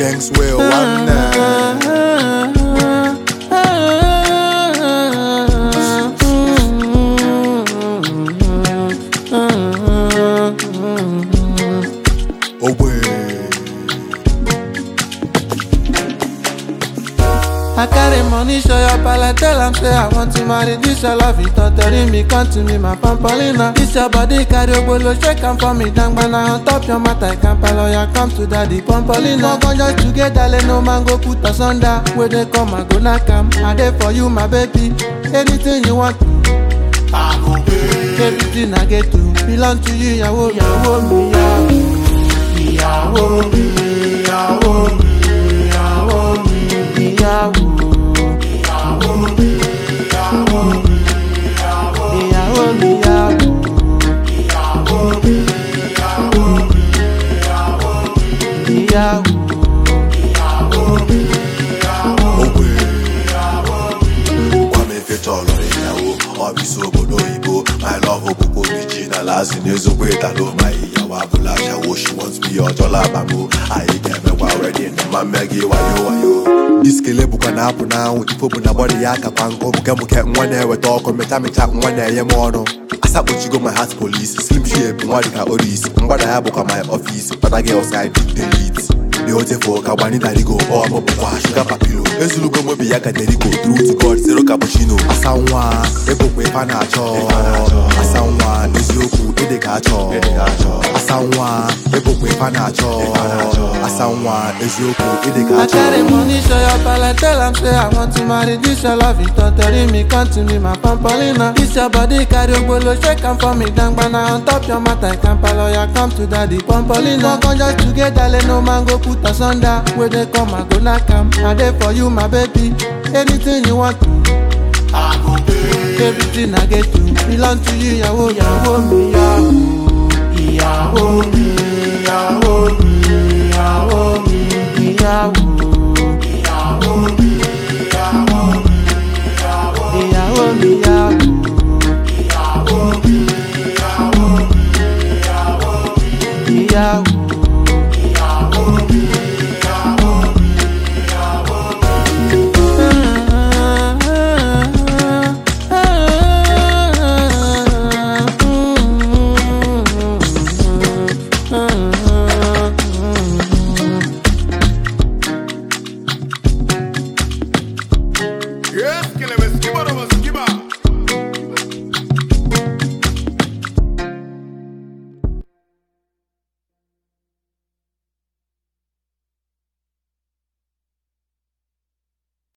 Thanks well, one I carry money, show your palette, tell am say I want to marry this your love it, tottering me, come to me, my pampolina. This your body, carry obolo, shake am for me, dang bana on top your matter, I can't lawyer, come to daddy, pampolina. Gon just together, let no man go put us under. Where they come, I go knock am, I there for you, my baby. Anything you want, I go pay. everything I get to belong to you, yawo, yawo, me, yawo, yawo, me, yawo, me, yawo, me, yawo. My love Obuko original as in Ezogwe Talo my Yawa Bula Shawo. She wants me or Jola Bamu. I get me already in my Maggie wayo. This kele buka na hapo now. Ifo buna body yaka pango. Muke mwane we talk on metami chak mwane ye mono. Asapo chigo my heart police. Slim shape mwadi ka oris. Mbada ya buka my office. But I get outside delete. The hotel for Kabani Darigo or Mopa Sugar Papilo. Ezulugo Mobi Yaka Derigo. True to God, zero cappuccino. Asawa, Ebo Panacho. Asawa, Ezoku, Edekacho. Asawa, Ebo Panacho. Asawa, Ezoku, Edekacho. I carry money, show your palette, tell am say I want to marry this your love it, tottering me, come to me, my pampolina. This your body, carry obolo, shake am for me, dang bana on top your matter, I can't lawyer, come to daddy, pampolina. Gon just together, let no man go put us under. Where they come, I go knock am, I there for you, my baby. Anything you want, I go pay. everything I get to belong to you, yawo, yawo, me, yawo, yawo, me, yawo, me, yawo, me, yawo, yawo, me, yawo, me, yawo, me, yawo, yawo, me, yawo, me, yawo.